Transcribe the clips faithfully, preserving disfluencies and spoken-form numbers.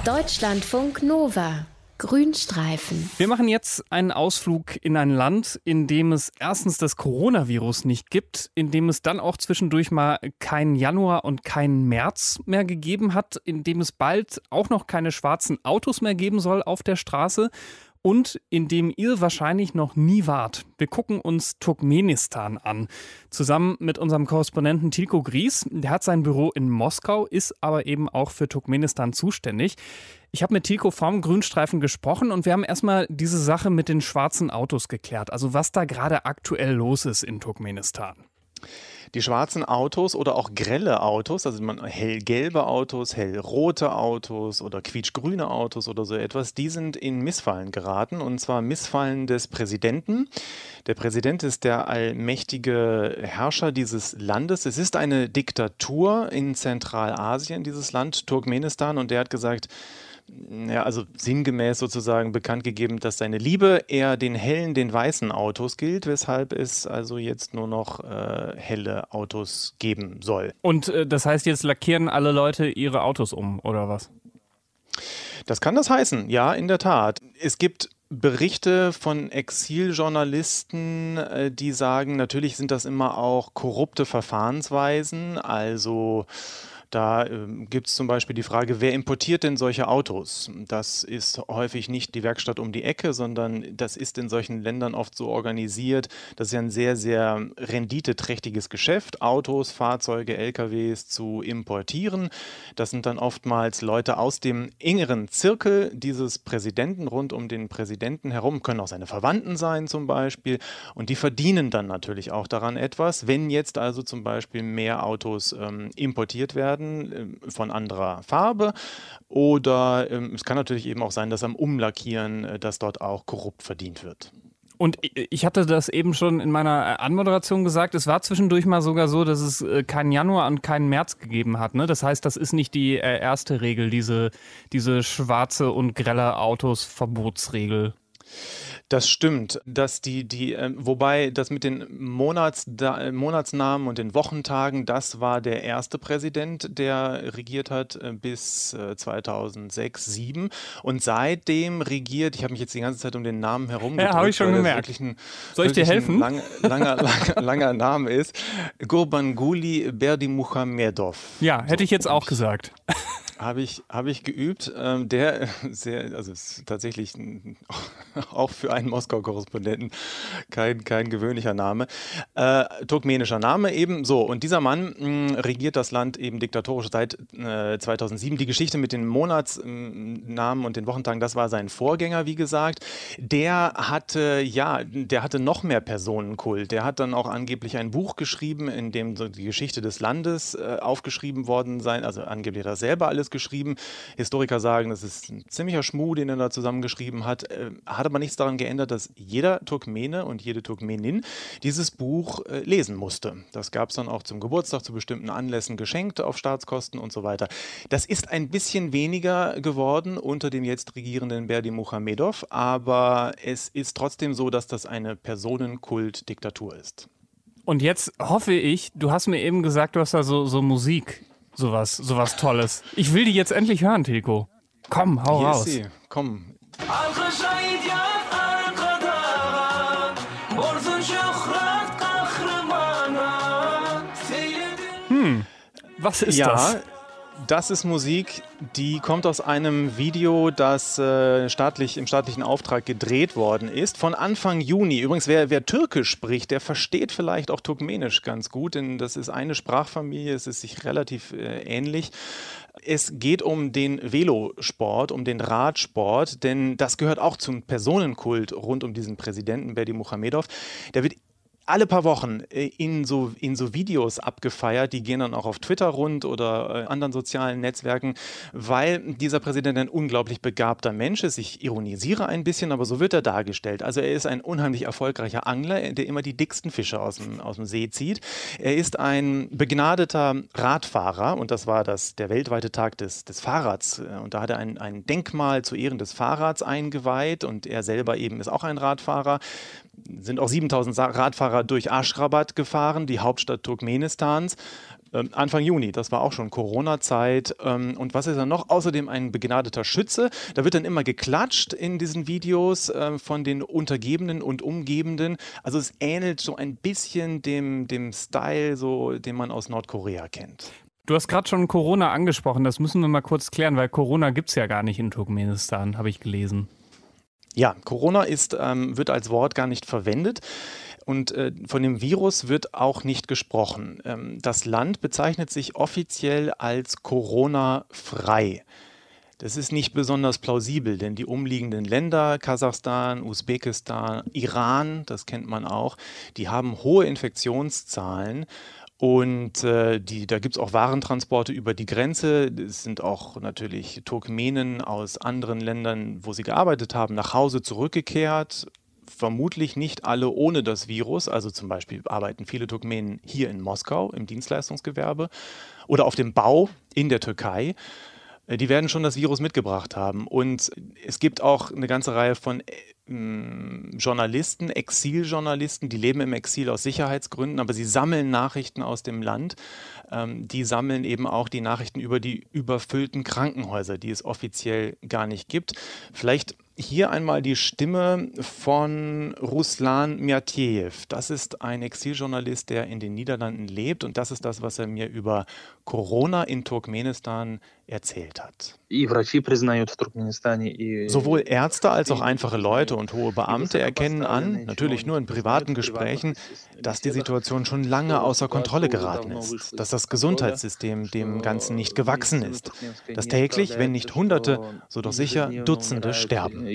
Deutschlandfunk Nova. Grünstreifen. Wir machen jetzt einen Ausflug in ein Land, in dem es erstens das Coronavirus nicht gibt, in dem es dann auch zwischendurch mal keinen Januar und keinen März mehr gegeben hat, in dem es bald auch noch keine schwarzen Autos mehr geben soll auf der Straße und in dem ihr wahrscheinlich noch nie wart. Wir gucken uns Turkmenistan an, zusammen mit unserem Korrespondenten Tilko Gries. Der hat sein Büro in Moskau, ist aber eben auch für Turkmenistan zuständig. Ich habe mit Tilko vom Grünstreifen gesprochen und wir haben erstmal diese Sache mit den schwarzen Autos geklärt. Also was da gerade aktuell los ist in Turkmenistan. Die schwarzen Autos oder auch grelle Autos, also man, hellgelbe Autos, hellrote Autos oder quietschgrüne Autos oder so etwas, die sind in Missfallen geraten, und zwar Missfallen des Präsidenten. Der Präsident ist der allmächtige Herrscher dieses Landes. Es ist eine Diktatur in Zentralasien, dieses Land Turkmenistan, und der hat gesagt, ja, also sinngemäß sozusagen bekannt gegeben, dass seine Liebe eher den hellen, den weißen Autos gilt, weshalb es also jetzt nur noch äh, helle Autos geben soll. Und äh, das heißt, jetzt lackieren alle Leute ihre Autos um, oder was? Das kann das heißen, ja, in der Tat. Es gibt Berichte von Exiljournalisten, äh, die sagen, natürlich sind das immer auch korrupte Verfahrensweisen, also da äh, gibt es zum Beispiel die Frage, wer importiert denn solche Autos? Das ist häufig nicht die Werkstatt um die Ecke, sondern das ist in solchen Ländern oft so organisiert. Das ist ja ein sehr, sehr renditeträchtiges Geschäft, Autos, Fahrzeuge, L K Ws zu importieren. Das sind dann oftmals Leute aus dem engeren Zirkel dieses Präsidenten, rund um den Präsidenten herum, können auch seine Verwandten sein zum Beispiel. Und die verdienen dann natürlich auch daran etwas, wenn jetzt also zum Beispiel mehr Autos ähm, importiert werden von anderer Farbe, oder ähm, es kann natürlich eben auch sein, dass am Umlackieren, äh, dass dort auch korrupt verdient wird. Und ich hatte das eben schon in meiner Anmoderation gesagt, es war zwischendurch mal sogar so, dass es keinen Januar und keinen März gegeben hat. Ne? Das heißt, das ist nicht die äh, erste Regel, diese, diese schwarze und grelle Autos-Verbotsregel. Das stimmt, dass die, die, äh, wobei das mit den Monats, da, Monatsnamen und den Wochentagen, das war der erste Präsident, der regiert hat äh, bis äh, zweitausendsechs, zweitausendsieben, und seitdem regiert, ich habe mich jetzt die ganze Zeit um den Namen herumgedrückt, ja, habe ich schon gemerkt. Ein, Soll ich dir helfen? Lang, langer, langer, langer Name ist Gurbanguly Berdimuhamedov. Ja, hätte ich jetzt auch gesagt. Habe ich, habe ich geübt. Ähm, der sehr, also ist tatsächlich ein, auch für einen Moskau-Korrespondenten kein, kein gewöhnlicher Name. Äh, turkmenischer Name eben so. Und dieser Mann mh, regiert das Land eben diktatorisch seit äh, zweitausendsieben. Die Geschichte mit den Monatsnamen und den Wochentagen, das war sein Vorgänger, wie gesagt. Der hatte, ja, der hatte noch mehr Personenkult. Der hat dann auch angeblich ein Buch geschrieben, in dem so die Geschichte des Landes äh, aufgeschrieben worden sein. Also angeblich hat er selber alles geschrieben. Historiker sagen, das ist ein ziemlicher Schmuh, den er da zusammengeschrieben hat. Äh, hat aber nichts daran geändert, dass jeder Turkmene und jede Turkmenin dieses Buch äh, lesen musste. Das gab es dann auch zum Geburtstag, zu bestimmten Anlässen geschenkt auf Staatskosten und so weiter. Das ist ein bisschen weniger geworden unter dem jetzt regierenden Berdimuhamedov, aber es ist trotzdem so, dass das eine Personenkult-Diktatur ist. Und jetzt hoffe ich, du hast mir eben gesagt, du hast da so, so Musik. Sowas, sowas Tolles. Ich will die jetzt endlich hören, Tilko. Komm, hau Hier raus. Ist sie. Komm. Hm, was ist ja, das? Das ist Musik, die kommt aus einem Video, das äh, staatlich, im staatlichen Auftrag gedreht worden ist, von Anfang Juni. Übrigens, wer, wer Türkisch spricht, der versteht vielleicht auch Turkmenisch ganz gut, denn das ist eine Sprachfamilie, es ist sich relativ äh, ähnlich. Es geht um den Velosport, um den Radsport, denn das gehört auch zum Personenkult rund um diesen Präsidenten Berdimuhamedov. Der wird alle paar Wochen in so, in so Videos abgefeiert, die gehen dann auch auf Twitter rund oder äh, anderen sozialen Netzwerken, weil dieser Präsident ein unglaublich begabter Mensch ist. Ich ironisiere ein bisschen, aber so wird er dargestellt. Also er ist ein unheimlich erfolgreicher Angler, der immer die dicksten Fische aus dem, aus dem See zieht. Er ist ein begnadeter Radfahrer, und das war das, der weltweite Tag des, des Fahrrads. Und da hat er ein, ein Denkmal zu Ehren des Fahrrads eingeweiht, und er selber eben ist auch ein Radfahrer. Sind auch siebentausend Radfahrer durch Aschgabat gefahren, die Hauptstadt Turkmenistans. Ähm, Anfang Juni, das war auch schon Corona-Zeit. Ähm, und was ist er noch? Außerdem ein begnadeter Schütze. Da wird dann immer geklatscht in diesen Videos äh, von den Untergebenen und Umgebenden. Also es ähnelt so ein bisschen dem, dem Style, so, den man aus Nordkorea kennt. Du hast gerade schon Corona angesprochen, das müssen wir mal kurz klären, weil Corona gibt es ja gar nicht in Turkmenistan, habe ich gelesen. Ja, Corona ist, ähm, wird als Wort gar nicht verwendet und äh, von dem Virus wird auch nicht gesprochen. Ähm, das Land bezeichnet sich offiziell als Corona-frei. Das ist nicht besonders plausibel, denn die umliegenden Länder, Kasachstan, Usbekistan, Iran, das kennt man auch, die haben hohe Infektionszahlen. Und äh, die, da gibt es auch Warentransporte über die Grenze. Es sind auch natürlich Turkmenen aus anderen Ländern, wo sie gearbeitet haben, nach Hause zurückgekehrt. Vermutlich nicht alle ohne das Virus. Also zum Beispiel arbeiten viele Turkmenen hier in Moskau im Dienstleistungsgewerbe oder auf dem Bau in der Türkei. Die werden schon das Virus mitgebracht haben. Und es gibt auch eine ganze Reihe von äh, Journalisten, Exiljournalisten, die leben im Exil aus Sicherheitsgründen, aber sie sammeln Nachrichten aus dem Land. Ähm, die sammeln eben auch die Nachrichten über die überfüllten Krankenhäuser, die es offiziell gar nicht gibt. Vielleicht hier einmal die Stimme von Ruslan Miatiev. Das ist ein Exiljournalist, der in den Niederlanden lebt und das ist das, was er mir über Corona in Turkmenistan erzählt hat. Sowohl Ärzte als auch einfache Leute und hohe Beamte erkennen an, natürlich nur in privaten Gesprächen, dass die Situation schon lange außer Kontrolle geraten ist, dass das Gesundheitssystem dem Ganzen nicht gewachsen ist, dass täglich, wenn nicht Hunderte, so doch sicher Dutzende sterben.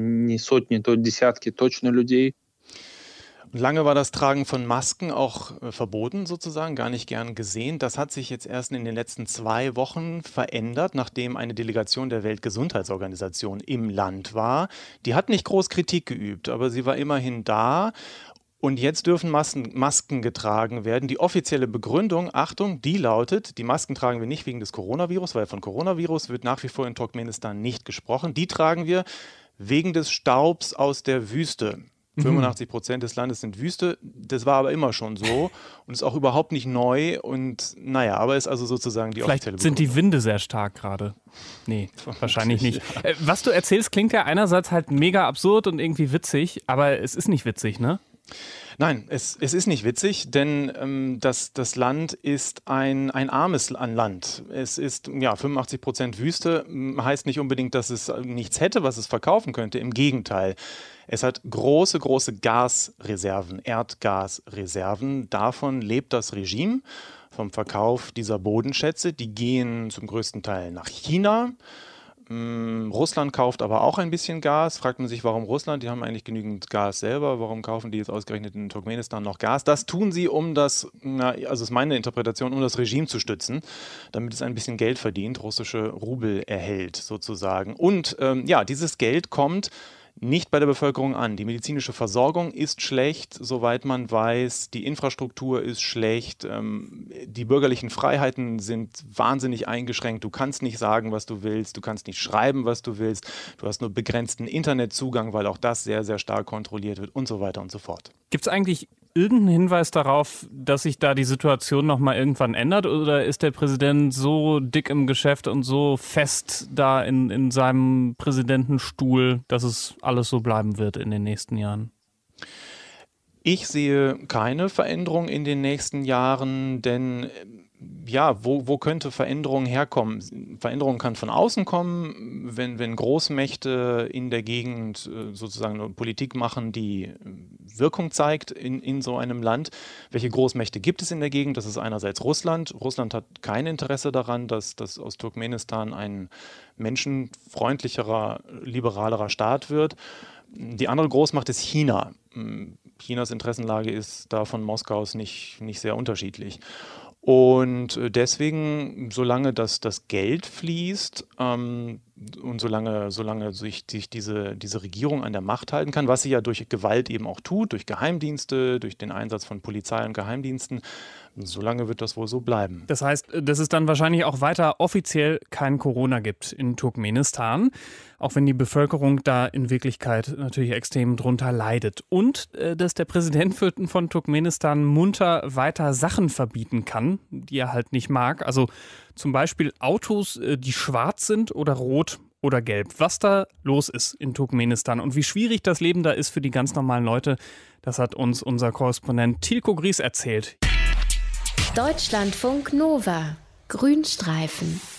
Lange war das Tragen von Masken auch äh, verboten sozusagen, gar nicht gern gesehen. Das hat sich jetzt erst in den letzten zwei Wochen verändert, nachdem eine Delegation der Weltgesundheitsorganisation im Land war. Die hat nicht groß Kritik geübt, aber sie war immerhin da. Und jetzt dürfen Masken, Masken getragen werden. Die offizielle Begründung, Achtung, die lautet, die Masken tragen wir nicht wegen des Coronavirus, weil von Coronavirus wird nach wie vor in Turkmenistan nicht gesprochen. Die tragen wir wegen des Staubs aus der Wüste. fünfundachtzig Prozent des Landes sind Wüste. Das war aber immer schon so und ist auch überhaupt nicht neu. Und naja, aber ist also sozusagen die Vielleicht offizielle sind Begründung. die Winde sehr stark gerade. Nee, wahrscheinlich nicht. Äh, Was du erzählst, klingt ja einerseits halt mega absurd und irgendwie witzig, aber es ist nicht witzig, ne? Nein, es, es ist nicht witzig, denn ähm, das, das Land ist ein, ein armes Land. Es ist ja fünfundachtzig Prozent Wüste, m, heißt nicht unbedingt, dass es nichts hätte, was es verkaufen könnte. Im Gegenteil. Es hat große, große Gasreserven, Erdgasreserven. Davon lebt das Regime, vom Verkauf dieser Bodenschätze. Die gehen zum größten Teil nach China. Mm, Russland kauft aber auch ein bisschen Gas. Fragt man sich, warum Russland? Die haben eigentlich genügend Gas selber. Warum kaufen die jetzt ausgerechnet in Turkmenistan noch Gas? Das tun sie, um das, na, also ist meine Interpretation, um das Regime zu stützen, damit es ein bisschen Geld verdient, russische Rubel erhält sozusagen. Und ähm, ja, dieses Geld kommt nicht bei der Bevölkerung an. Die medizinische Versorgung ist schlecht, soweit man weiß. Die Infrastruktur ist schlecht. Ähm, die bürgerlichen Freiheiten sind wahnsinnig eingeschränkt. Du kannst nicht sagen, was du willst. Du kannst nicht schreiben, was du willst. Du hast nur begrenzten Internetzugang, weil auch das sehr, sehr stark kontrolliert wird und so weiter und so fort. Gibt es eigentlich irgendeinen Hinweis darauf, dass sich da die Situation nochmal irgendwann ändert? Oder ist der Präsident so dick im Geschäft und so fest da in, in seinem Präsidentenstuhl, dass es alles so bleiben wird in den nächsten Jahren? Ich sehe keine Veränderung in den nächsten Jahren, denn ja, wo, wo könnte Veränderung herkommen? Veränderung kann von außen kommen, wenn, wenn Großmächte in der Gegend äh, sozusagen eine Politik machen, die Wirkung zeigt in, in so einem Land. Welche Großmächte gibt es in der Gegend? Das ist einerseits Russland. Russland hat kein Interesse daran, dass, dass aus Turkmenistan ein menschenfreundlicherer, liberalerer Staat wird. Die andere Großmacht ist China. Chinas Interessenlage ist da von Moskaus nicht, nicht sehr unterschiedlich. Und deswegen, solange das, das Geld fließt ähm, und solange, solange sich, sich diese, diese Regierung an der Macht halten kann, was sie ja durch Gewalt eben auch tut, durch Geheimdienste, durch den Einsatz von Polizei und Geheimdiensten, Solange wird das wohl so bleiben. Das heißt, dass es dann wahrscheinlich auch weiter offiziell kein Corona gibt in Turkmenistan, auch wenn die Bevölkerung da in Wirklichkeit natürlich extrem drunter leidet. Und äh, dass der Präsident von Turkmenistan munter weiter Sachen verbieten kann, die er halt nicht mag. Also zum Beispiel Autos, äh, die schwarz sind oder rot oder gelb. Was da los ist in Turkmenistan und wie schwierig das Leben da ist für die ganz normalen Leute, das hat uns unser Korrespondent Tilko Gries erzählt. Deutschlandfunk Nova. Grünstreifen.